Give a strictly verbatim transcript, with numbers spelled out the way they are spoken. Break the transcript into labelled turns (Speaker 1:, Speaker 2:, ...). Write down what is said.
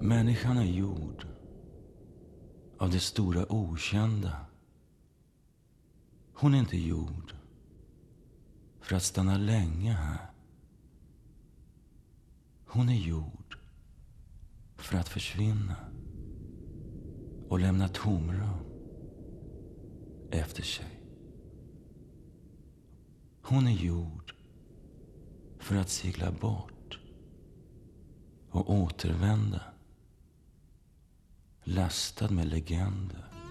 Speaker 1: Människan är gjord av det stora okända. Hon är inte gjord för att stanna länge här. Hon är gjord för att försvinna och lämna tomrum efter sig. Hon är gjord för att segla bort och återvända lastad med legender